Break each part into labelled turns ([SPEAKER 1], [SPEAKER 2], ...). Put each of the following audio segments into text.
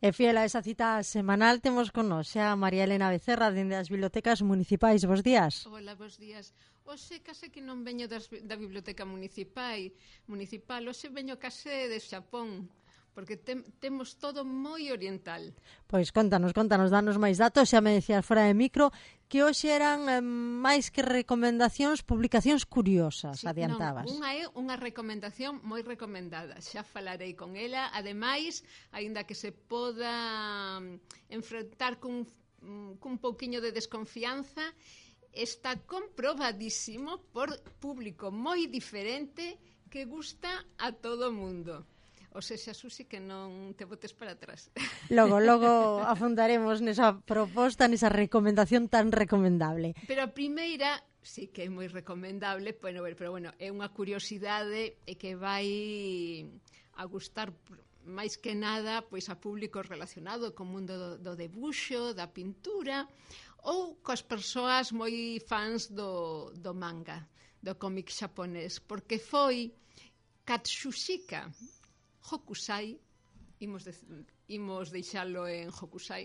[SPEAKER 1] E fiel a esa cita semanal temos con nós xa a María Elena Becerra dende as bibliotecas municipais. Bos días.
[SPEAKER 2] Hola, bos días. Hoxe case que non veño da biblioteca municipal, hoxe veño case de Xapón, porque temos todo moi oriental.
[SPEAKER 1] Pois contanos, danos máis datos. Xa me decías fora de micro que hoxe eran máis que recomendacións, publicacións curiosas,
[SPEAKER 2] sí,
[SPEAKER 1] adiantabas.
[SPEAKER 2] Non, unha é unha recomendación moi recomendada, xa falarei con ela, ademais, aínda que se poda enfrentar cun pouquiño de desconfianza, está comprobadísimo por público moi diferente que gusta a todo o mundo. O sexa, Susi, que non te botes para atrás.
[SPEAKER 1] Logo afondaremos nesa proposta, nesa recomendación tan recomendable.
[SPEAKER 2] Pero a primeira, sí que é moi recomendable, pero bueno, é unha curiosidade e que vai a gustar máis que nada pois a público relacionado co mundo do debuxo, da pintura, ou coas persoas moi fans do manga, do cómic xaponés, porque foi Katsushika Hokusai, imos deixalo en Hokusai.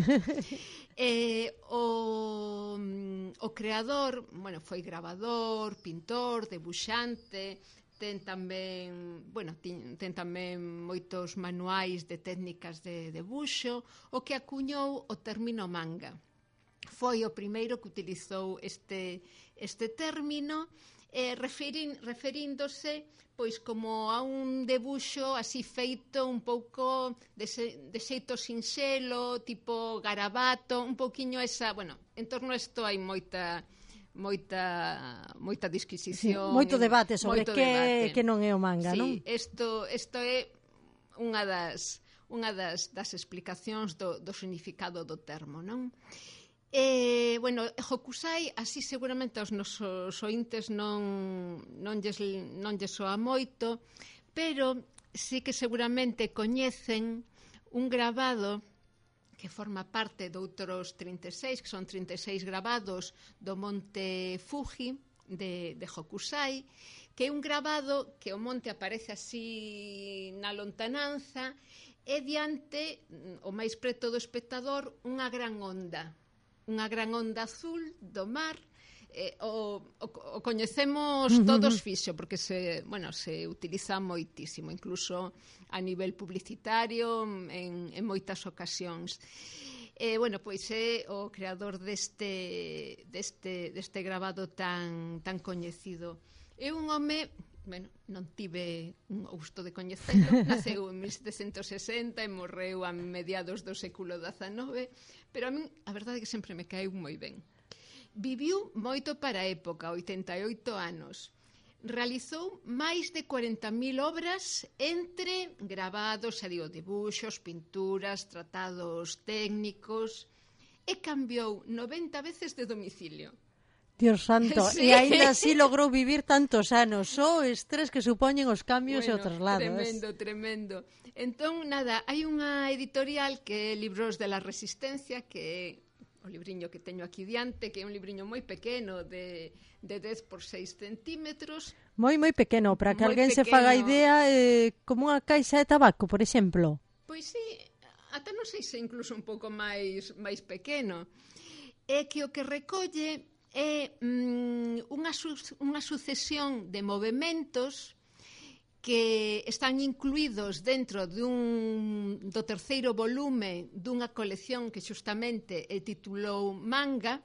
[SPEAKER 2] O creador, bueno, foi gravador, pintor, debuxante, ten tamén moitos manuais de técnicas de debuxo, o que acuñou o término manga. Foi o primeiro que utilizou este término, referíndose pois como a un debuxo así feito un pouco de xeito sinxelo, tipo garabato, un pouquiño esa, bueno, en torno a isto hai moita disquisición,
[SPEAKER 1] sí, moito debate sobre que non é o manga,
[SPEAKER 2] sí,
[SPEAKER 1] non?
[SPEAKER 2] Isto é unha das explicacións do significado do termo, non? Bueno, Hokusai, así seguramente aos nosos ointes non lles soa moito, pero sí que seguramente coñecen un gravado que forma parte de outros 36, que son 36 gravados do monte Fuji de Hokusai, que é un gravado que o monte aparece así na lontananza e diante, o máis preto do espectador, unha gran onda azul do mar. O coñecemos todos fixo, porque se utiliza moitísimo, incluso a nivel publicitario en moitas ocasións. Bueno, pois é o creador deste gravado tan coñecido. É un home, bueno, non tive un gusto de coñecelo, naceu en 1760 e morreu a mediados do século XIX, pero a min a verdade é que sempre me caeu moi ben. Viviu moito para a época, 88 anos. Realizou máis de 40.000 obras entre gravados, xa digo, debuxos, pinturas, tratados técnicos, e cambiou 90 veces de domicilio.
[SPEAKER 1] Dios santo, sí. E aínda así logrou vivir tantos anos, o estrés que supoñen os cambios e o traslado.
[SPEAKER 2] Tremendo. Entón, nada, hai unha editorial que é Libros de la Resistencia, que é o libriño que teño aquí diante, que é un libriño moi pequeno de 10 por 6 centímetros.
[SPEAKER 1] Moi pequeno, para que alguén se faga a idea, como unha caixa de tabaco, por exemplo.
[SPEAKER 2] Pois sí, ata non sei se incluso un pouco máis pequeno. É que o que recolle é unha sucesión de movementos que están incluídos dentro do terceiro volume dunha colección que xustamente titulou Manga,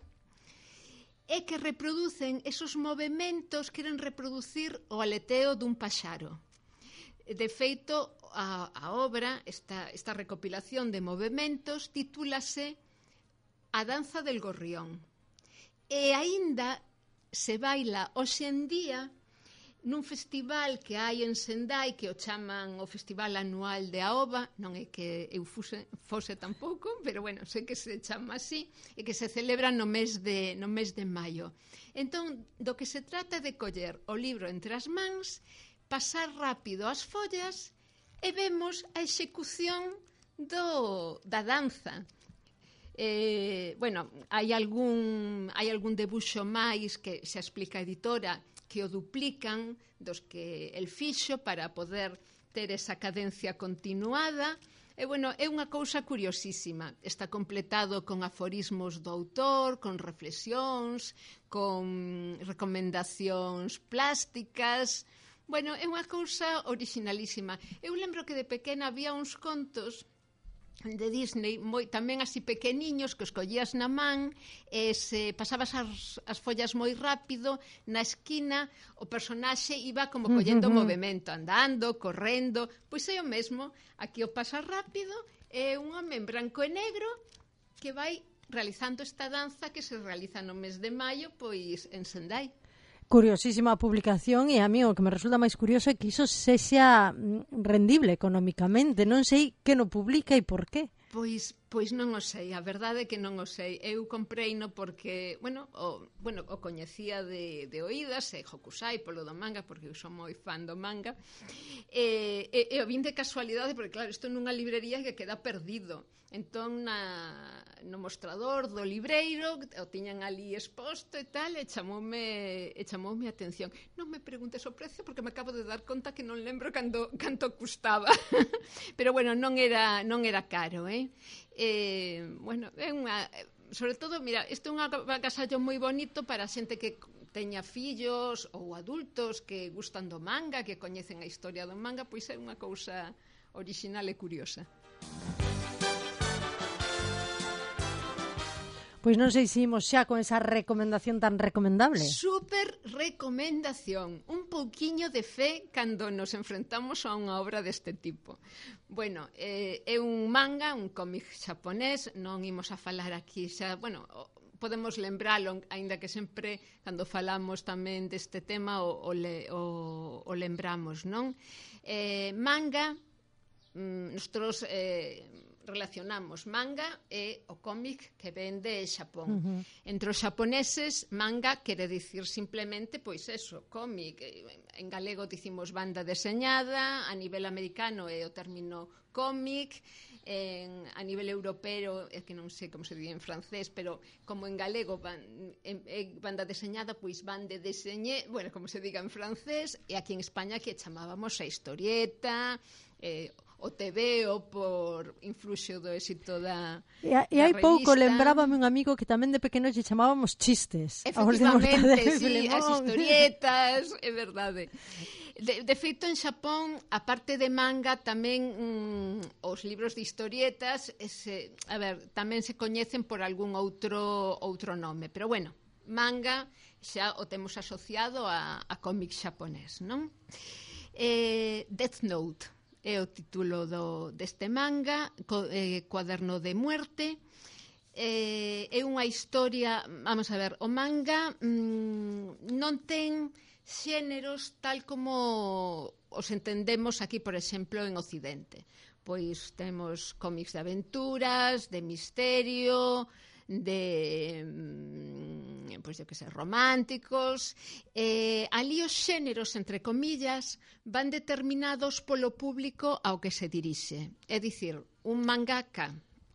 [SPEAKER 2] e que reproducen esos movementos, queren reproducir o aleteo dun paxaro. De feito, a obra, esta recopilación de movementos, titúlase A danza del gorrión. E aínda se baila hoxe en día nun festival que hai en Sendai, que o chaman o Festival Anual de Aoba, non é que eu fose tampouco, pero bueno, sei que se chama así, e que se celebra no mes de maio. Entón, do que se trata de coller o libro entre as mans, pasar rápido as follas e vemos a execución da danza. Bueno, hai algún debuxo máis que se explica a editora, que o duplican dos que el fixo para poder ter esa cadencia continuada, E, bueno, é unha cousa curiosísima. Está completado con aforismos do autor, con reflexións, con recomendacións plásticas. Bueno, é unha cousa originalísima. Eu lembro que de pequena había uns contos de Disney, tamén así pequeniños, que os collías na man e se pasabas as follas moi rápido, na esquina o personaxe iba como collendo movimento, andando, correndo. Pois é o mesmo, aquí o pasa rápido, é un home en branco e negro que vai realizando esta danza que se realiza no mes de maio, pois en Sendai.
[SPEAKER 1] Curiosísima a publicación, e a mí o que me resulta máis curioso é que iso sexa rendible económicamente. Non sei que no publica e por qué.
[SPEAKER 2] Pois non o sei, a verdade é que non o sei. Eu compreino porque, o coñecía de oídas, e Hokusai polo do manga, porque eu son moi fan do manga, e o vin de casualidade, porque claro, isto nunha librería que queda perdido. Entón, no mostrador do libreiro, o tiñan ali exposto e tal, e chamoume a atención. Non me preguntes o precio, porque me acabo de dar conta que non lembro canto custaba. Pero, bueno, non era caro, é unha... Sobre todo, mira, isto é un agasallo moi bonito para a xente que teña fillos ou adultos que gustan do manga, que coñecen a historia do manga, pois é unha cousa orixinal e curiosa.
[SPEAKER 1] Pois non sei se imos xa con esa recomendación tan recomendable.
[SPEAKER 2] Super recomendación. Un pouquiño de fe cando nos enfrentamos a unha obra deste tipo. Bueno, é un manga, un cómic xaponés, non imos a falar aquí xa, podemos lembralo, aínda que sempre cando falamos tamén deste tema o lembramos, non? Manga, nosotros relacionamos manga e o cómic que ven de Xapón. Entre os xaponeses, manga quere dicir simplemente, pois eso, cómic. En galego dicimos banda deseñada, a nivel americano é o término cómic, a nivel europeo, é que non sei como se di en francés, pero como en galego banda deseñada, pois bande deseñé, como se diga en francés, e aquí en España que chamábamos a historieta, o TVO por influxo do éxito da revista.
[SPEAKER 1] E hai pouco lembrábame un amigo que tamén de pequeno lle chamábamos chistes.
[SPEAKER 2] Efectivamente, sí, as historietas, é verdade. De feito, en Xapón, a parte de manga, tamén os libros de historietas, tamén se coñecen por algún outro nome. Pero, manga xa o temos asociado a cómic xaponés, non? Death Note é o título deste manga, Cuaderno de Muerte. É unha historia, vamos a ver, o manga non ten xéneros tal como os entendemos aquí, por exemplo, en Occidente. Pois temos cómics de aventuras, de misterio, de románticos. Ali os xéneros, entre comillas, van determinados polo público ao que se dirixe. É dicir, un mangaka,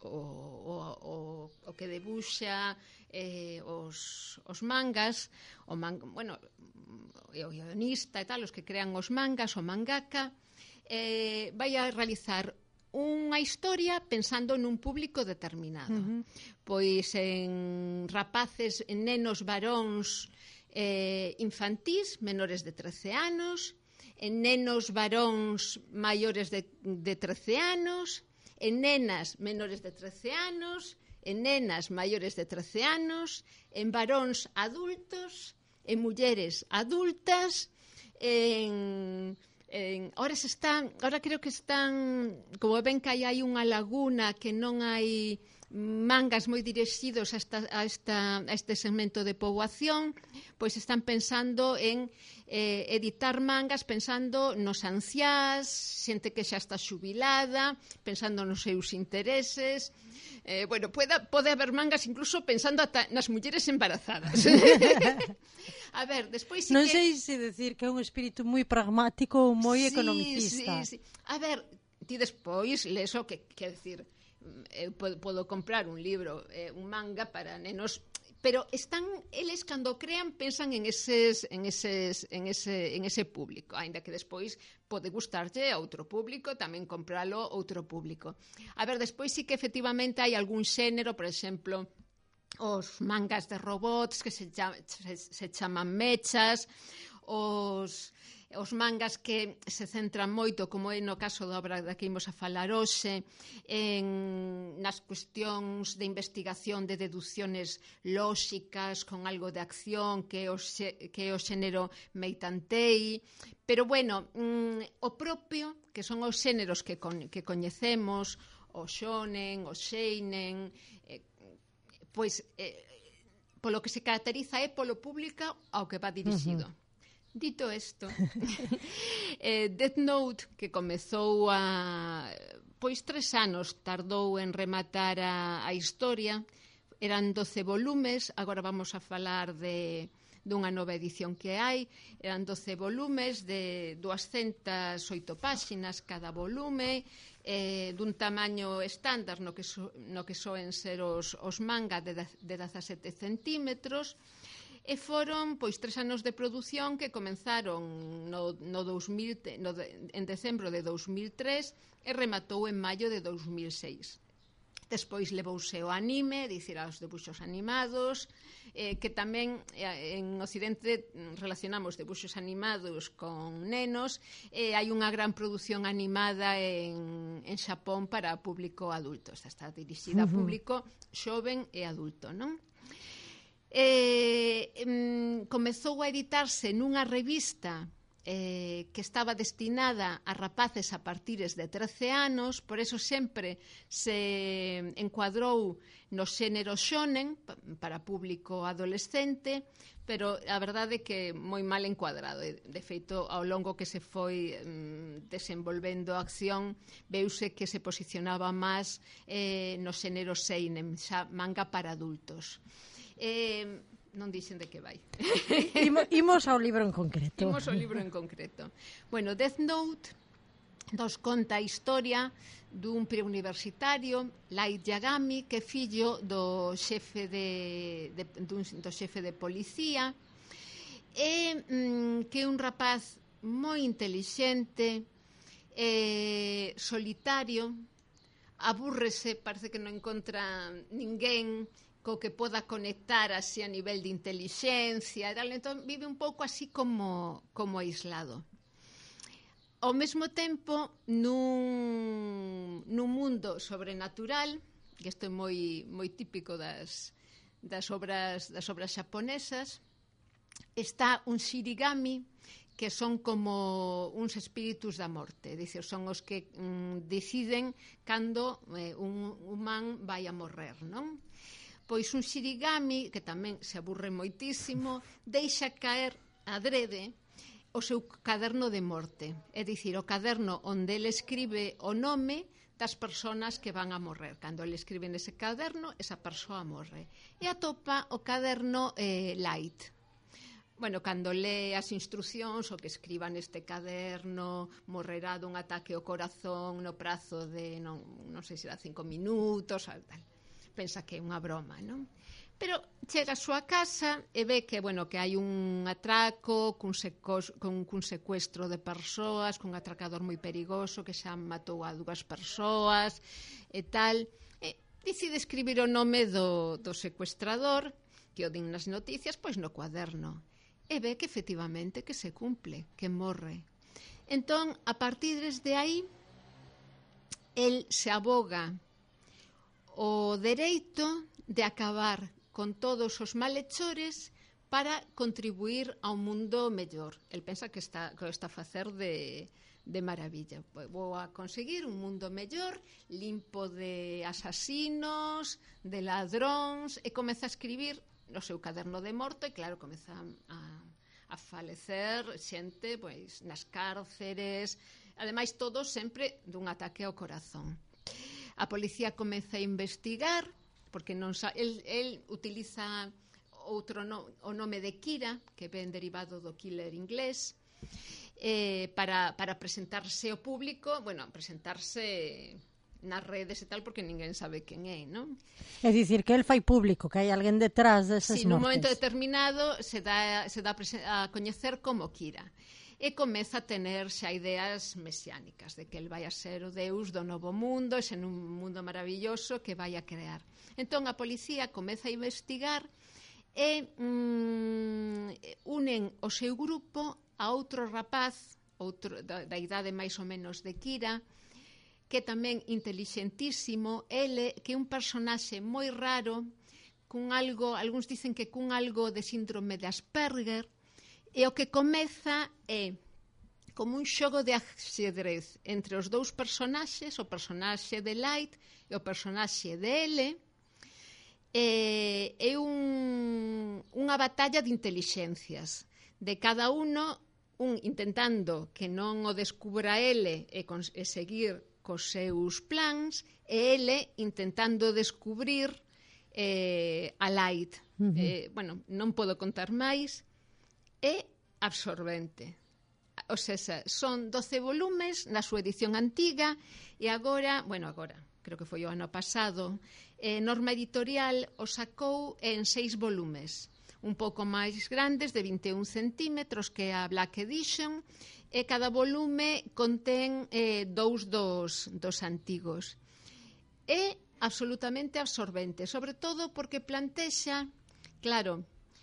[SPEAKER 2] o que debuxa os mangas, o guionista e tal, os que crean os mangas, o mangaka, vai a realizar unha historia pensando nun público determinado. Pois en rapaces, en nenos varóns infantís, menores de 13 anos, en nenos varóns maiores de 13 anos, en nenas menores de 13 anos, en nenas maiores de 13 anos, en varóns adultos, en mulleres adultas, ahora creo que están, como ven que hai unha laguna que non hai mangas moi dirixidos a este segmento de poboación, pois están pensando en editar mangas pensando nos anciás, xente que xa está xubilada, pensando nos seus intereses. Pode haber mangas incluso pensando ata nas mulleres embarazadas. A ver, despois
[SPEAKER 1] non sei se decir que é un espírito moi pragmático ou moi economicista.
[SPEAKER 2] Sí. A ver, ti despois lees o que quer decir, eu podo comprar un libro, un manga para nenos, pero eles cando crean pensan en ese público, aínda que despois pode gustarlle a outro público, tamén compralo outro público. A ver, despois sí que efectivamente hai algún xénero, por exemplo, os mangas de robots que se chaman mechas, os mangas que se centran moito, como é no caso da obra da que imos a falar hoxe, nas cuestións de investigación de deducciones lóxicas con algo de acción, que é o xénero Meitantei. Pero, bueno, o propio, que son os xéneros que coñecemos, o shonen, o seinen, pois polo que se caracteriza é polo público ao que va dirixido. Dito isto, Death Note, que comezou pois 3 anos tardou en rematar a historia, eran 12 volumes, agora vamos a falar dunha nova edición que hai, eran 12 volumes de 208 páxinas cada volume, dun tamaño estándar no que soen ser os manga de 17 centímetros, e foron pois 3 anos de produción que comenzaron en decembro de 2003 e rematou en maio de 2006. Despois levouse o anime, dicir, aos debuxos animados, que tamén en Occidente relacionamos debuxos animados con nenos, hai unha gran produción animada en Xapón para público adulto, está dirixida a público xoven e adulto, non? Comezou a editarse nunha revista que estaba destinada a rapaces a partires de 13 anos, por eso sempre se encuadrou no xénero shonen para público adolescente, pero a verdade é que moi mal encuadrado. De feito, ao longo que se foi desenvolvendo a acción, veuse que se posicionaba máis no xénero seinen, xa manga para adultos. Non dixen de que vai.
[SPEAKER 1] Imos ao libro en concreto.
[SPEAKER 2] Imos ao libro en concreto. Bueno, Death Note nos conta a historia dun preuniversitario, Light Yagami, que é fillo do xefe de policía, e que é un rapaz moi intelixente, solitario, abúrrese, parece que non encontra ninguén co que poda conectar así a nivel de intelixencia, entón vive un pouco así como aislado. Ao mesmo tempo, nun mundo sobrenatural, que isto é moi típico das obras xaponesas, está un shirigami, que son como uns espíritus da morte, dicir, son os que deciden cando un humán vai a morrer, non? Pois un shirigami, que tamén se aburre moitísimo, deixa caer adrede o seu caderno de morte, é dicir, o caderno onde ele escribe o nome das persoas que van a morrer. Cando ele escribe nese caderno, esa persoa morre. E atopa o caderno Light. Bueno, cando lee as instruccións, o que escriba neste caderno morrerá dun ataque ao corazón no prazo de, non sei se era 5 minutos, tal. Pensa que é unha broma, non? Pero chega a súa casa e ve que, bueno, que hai un atraco cun secuestro de persoas, cun atracador moi perigoso que xa matou a 2 persoas e tal. Decide escribir o nome do secuestrador, que o din nas noticias, pois no cuaderno. E ve que efectivamente que se cumple, que morre. Entón, a partir desde aí, el se aboga o dereito de acabar con todos os malhechores para contribuir a un mundo mellor. El pensa que está a facer de maravilla. Vou a conseguir un mundo mellor, limpo de asasinos, de ladróns, e comeza a escribir no seu caderno de morte, e claro, comeza a falecer xente pois nas cárceres, ademais todos sempre dun ataque ao corazón. A policía comeza a investigar, porque non el utiliza o nome de Kira, que ven derivado do killer inglés, para presentarse ao público, bueno, presentarse nas redes e tal, porque ninguén sabe quen é, non?
[SPEAKER 1] É dicir, que el fai público, que hai alguén detrás deses
[SPEAKER 2] Sí, nun
[SPEAKER 1] mortes.
[SPEAKER 2] momento determinado se dá a coñecer como Kira. E comeza a tener xa ideas mesiánicas de que el vai a ser o deus do novo mundo, ese un mundo maravilloso que vai a crear. Entón a policía comeza a investigar e unen o seu grupo a outro rapaz, outro da idade máis ou menos de Kira, que tamén intelixentísimo, ele que é un personaxe moi raro, cun algo, algúns dicen que cun algo de síndrome de Asperger, e o que comeza é como un xogo de ajedrez entre os dous personaxes, o personaxe de Light e o personaxe de L. É unha batalla de intelixencias, de cada un intentando que non o descubra ele e seguir cos seus plans, e ele intentando descubrir a Light. Bueno, non podo contar máis. É absorbente. O sea, son 12 volumes na súa edición antiga e agora, creo que foi o ano pasado, Norma Editorial o sacou en 6 volumes, un pouco máis grandes, de 21 centímetros, que é a Black Edition, e cada volume contén dous dos antigos. É absolutamente absorbente, sobre todo porque plantexa, claro,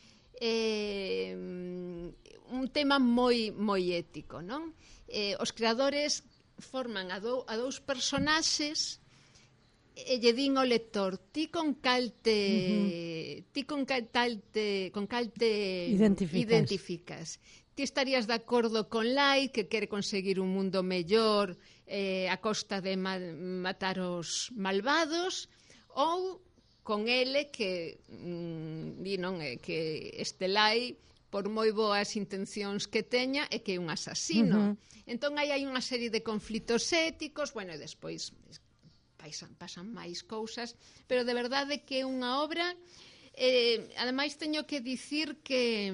[SPEAKER 2] un tema moi ético, non? Os creadores forman a dous personaxes e lle din ao lector, ti con calte identificas. Ti estarías de acordo con Light, que quere conseguir un mundo mellor a costa de matar os malvados, ou con ele que que este Light, por moi boas intencións que teña, é que é un asasino. Entón aí hai unha serie de conflitos éticos, e despois pasan máis cousas, pero de verdade que é unha obra, ademais teño que dicir que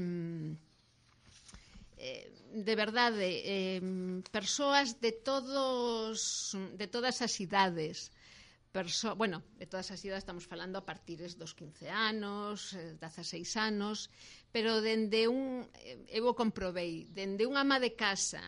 [SPEAKER 2] de verdade persoas de todas as idades, de todas as idades, estamos falando a partir dos 15 anos, 16 anos, pero dende eu o comprobei, dende unha ama de casa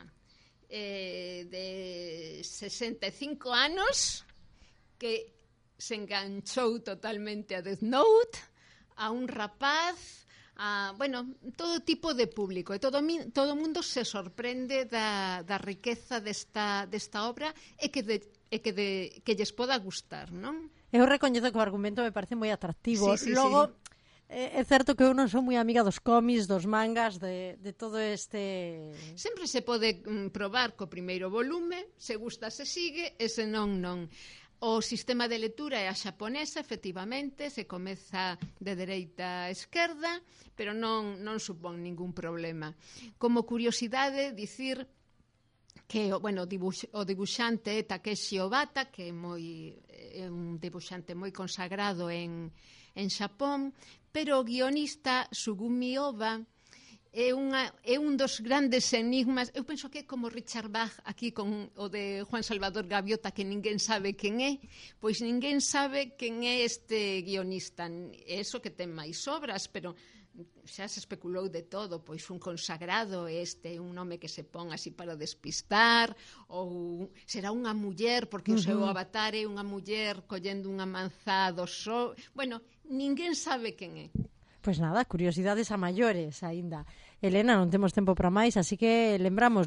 [SPEAKER 2] de 65 anos que se enganchou totalmente a Death Note, a un rapaz, todo tipo de público, e todo o mundo se sorprende da riqueza desta obra e que lles poda gustar, non?
[SPEAKER 1] Eu recoñezo que o argumento me parece moi atractivo.
[SPEAKER 2] Sí.
[SPEAKER 1] Logo, é certo que eu non sou moi amiga dos cómics, dos mangas, de todo este...
[SPEAKER 2] Sempre se pode probar co primeiro volume, se gusta se sigue, e se non. O sistema de lectura é a xaponesa, efectivamente, se comeza de dereita a esquerda, pero non supón ningún problema. Como curiosidade, dicir que o dibuixante é Takeshi Obata, que é un dibuixante moi consagrado en Xapón, pero o guionista Sugumi Oba é un dos grandes enigmas. Eu penso que é como Richard Bach aquí con o de Juan Salvador Gaviota, que ninguén sabe quen é. Pois ninguén sabe quen é este guionista. Eso que ten máis obras, pero xa se especulou de todo, pois un consagrado, este un nome que se pon así para despistar, ou será unha muller, porque o seu avatar é unha muller collendo unha manzá do sol. Ninguén sabe quen é.
[SPEAKER 1] Pois nada, curiosidades a maiores aínda. Elena, non temos tempo para máis, así que lembramos,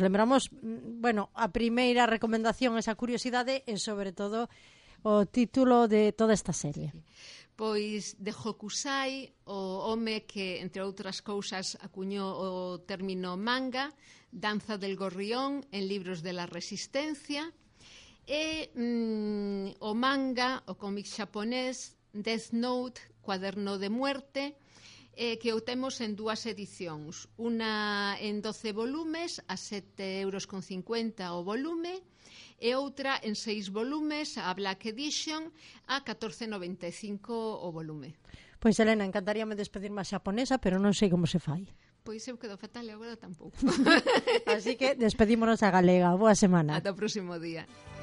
[SPEAKER 1] a primeira recomendación, esa curiosidade, e sobre todo o título de toda esta serie.
[SPEAKER 2] Pois de Hokusai, o home que, entre outras cousas, acuñou o término manga, Danza del Gorrión, en Libros de la Resistencia, e o manga, o cómic xaponés, Death Note, Cuaderno de Muerte, que o temos en 2 edicións, unha en 12 volumes a 7,50 € o volume, e outra en 6 volumes, a Black Edition, a 14,95 € o volume.
[SPEAKER 1] Pois, Elena, encantaríame despedirme a xaponesa, pero non sei como se fai.
[SPEAKER 2] Pois eu quedo fatal e agora tampouco.
[SPEAKER 1] Así que despedímonos a galega. Boa semana.
[SPEAKER 2] Ata o próximo día.